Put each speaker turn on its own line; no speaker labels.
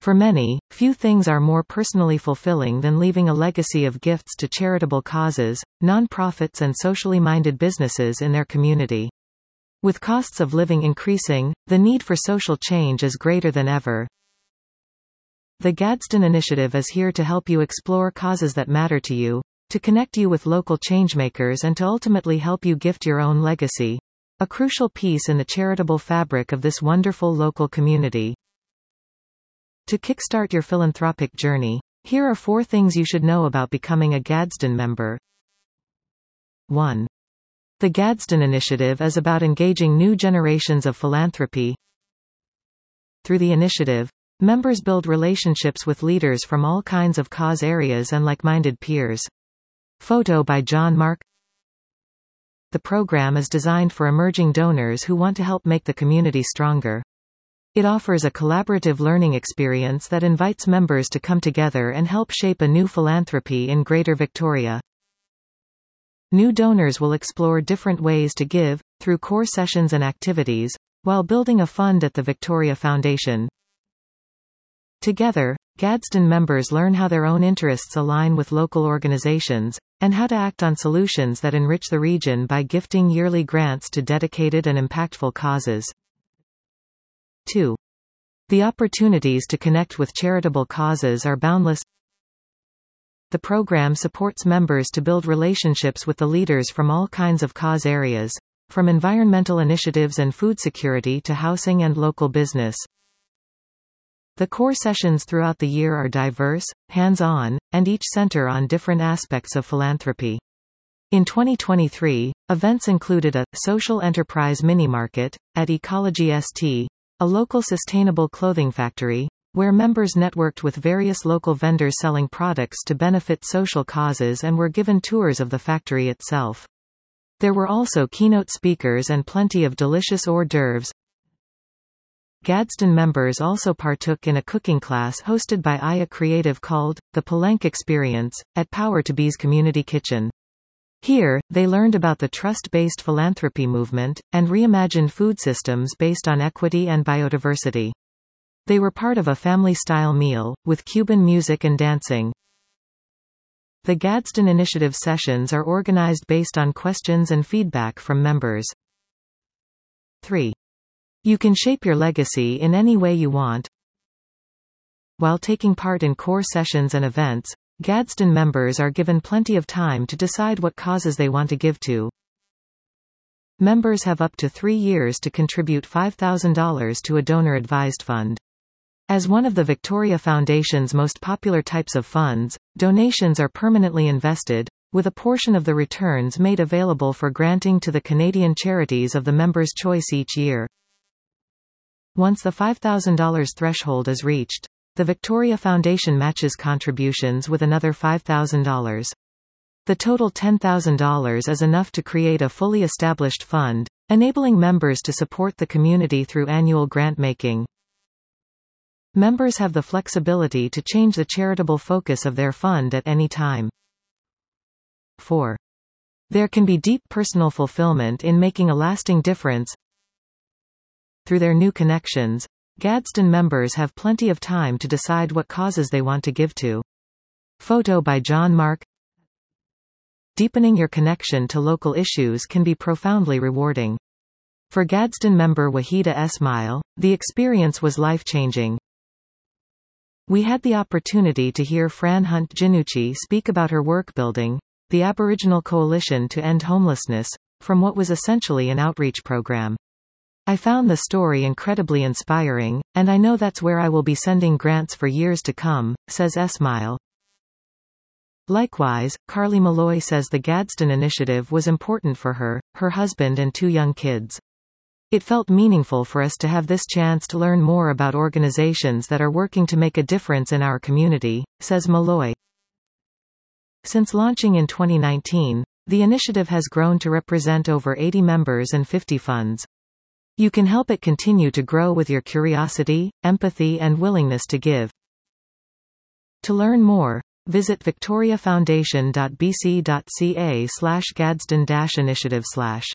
For many, few things are more personally fulfilling than leaving a legacy of gifts to charitable causes, non-profits and socially minded businesses in their community. With costs of living increasing, the need for social change is greater than ever. The Gadsden Initiative is here to help you explore causes that matter to you, to connect you with local changemakers and to ultimately help you gift your own legacy, a crucial piece in the charitable fabric of this wonderful local community. To kickstart your philanthropic journey, here are 4 things you should know about becoming a Gadsden member. 1. The Gadsden Initiative is about engaging new generations of philanthropy. Through the initiative, members build relationships with leaders from all kinds of cause areas and like-minded peers. Photo by John Mark. The program is designed for emerging donors who want to help make the community stronger. It offers a collaborative learning experience that invites members to come together and help shape a new philanthropy in Greater Victoria. New donors will explore different ways to give, through core sessions and activities, while building a fund at the Victoria Foundation. Together, Gadsden members learn how their own interests align with local organizations, and how to act on solutions that enrich the region by gifting yearly grants to dedicated and impactful causes. 2. The opportunities to connect with charitable causes are boundless. The program supports members to build relationships with the leaders from all kinds of cause areas, from environmental initiatives and food security to housing and local business. The core sessions throughout the year are diverse, hands-on, and each center on different aspects of philanthropy. In 2023, events included a social enterprise mini-market at Ecology St, a local sustainable clothing factory, where members networked with various local vendors selling products to benefit social causes and were given tours of the factory itself. There were also keynote speakers and plenty of delicious hors d'oeuvres. Gadsden members also partook in a cooking class hosted by Aya Creative called The Palenque Experience, at Power to Be's Community Kitchen. Here, they learned about the trust-based philanthropy movement, and reimagined food systems based on equity and biodiversity. They were part of a family-style meal, with Cuban music and dancing. The Gadsden Initiative sessions are organized based on questions and feedback from members. 3. You can shape your legacy in any way you want. While taking part in core sessions and events, Gadsden members are given plenty of time to decide what causes they want to give to. Members have up to 3 years to contribute $5,000 to a donor-advised fund. As one of the Victoria Foundation's most popular types of funds, donations are permanently invested, with a portion of the returns made available for granting to the Canadian charities of the member's choice each year. Once the $5,000 threshold is reached, the Victoria Foundation matches contributions with another $5,000. The total $10,000 is enough to create a fully established fund, enabling members to support the community through annual grant-making. Members have the flexibility to change the charitable focus of their fund at any time. 4. There can be deep personal fulfillment in making a lasting difference. Through their new connections, Gadsden members have plenty of time to decide what causes they want to give to. Photo by John Mark. Deepening your connection to local issues can be profoundly rewarding. For Gadsden member Wahida Esmail, the experience was life-changing. We had the opportunity to hear Fran Hunt Ginucci speak about her work building the Aboriginal Coalition to End Homelessness, from what was essentially an outreach program. I found the story incredibly inspiring, and I know that's where I will be sending grants for years to come, says Esmail. Likewise, Carly Malloy says the Gadsden Initiative was important for her, her husband and 2 young kids. It felt meaningful for us to have this chance to learn more about organizations that are working to make a difference in our community, says Malloy. Since launching in 2019, the initiative has grown to represent over 80 members and 50 funds. You can help it continue to grow with your curiosity, empathy and willingness to give. To learn more, visit victoriafoundation.bc.ca/gadsden-initiative/